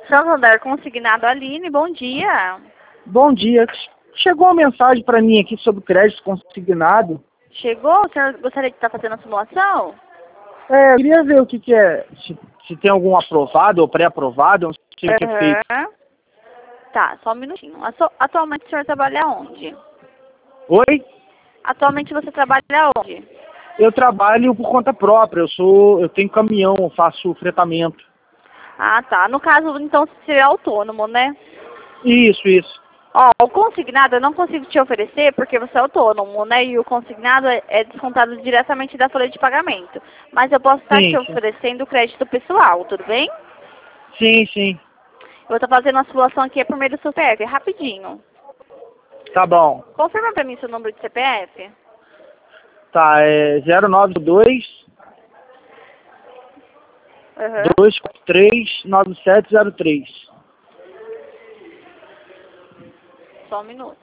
Santander Consignado Aline, bom dia. Bom dia. Chegou uma mensagem para mim aqui sobre crédito consignado. Chegou? O senhor gostaria de estar fazendo a simulação? Eu queria ver o que é, se tem algum aprovado ou pré-aprovado, eu não sei o que é feito. Tá, só um minutinho. Atualmente o senhor trabalha onde? Oi? Atualmente você trabalha onde? Eu trabalho por conta própria, eu tenho caminhão, eu faço fretamento. Ah, tá. No caso, então, você seria autônomo, né? Isso. Ó, o consignado eu não consigo te oferecer porque você é autônomo, né? E o consignado é descontado diretamente da folha de pagamento. Mas eu posso estar te oferecendo crédito pessoal, tudo bem? Sim. Eu vou estar fazendo uma simulação aqui por meio do seu CPF, rapidinho. Tá bom. Confirma pra mim seu número de CPF. Tá, é 092 243 9703. Só um minuto.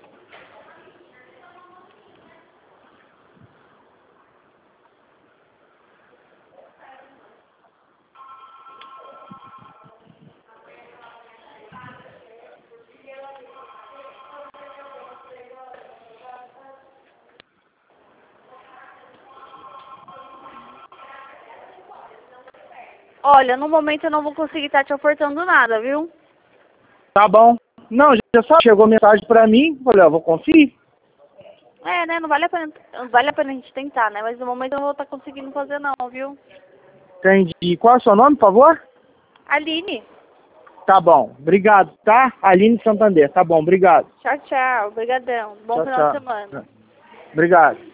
Olha, no momento eu não vou conseguir estar te ofertando nada, viu? Tá bom. Não, já sabe, chegou mensagem para mim, falei, vou conferir. É, né? Não vale a pena a gente tentar, né? Mas no momento eu não vou estar conseguindo fazer não, viu? Entendi. Qual é o seu nome, por favor? Aline. Tá bom. Obrigado, tá? Aline Santander. Tá bom, obrigado. Tchau, tchau. Obrigadão. Bom final de semana. Obrigado.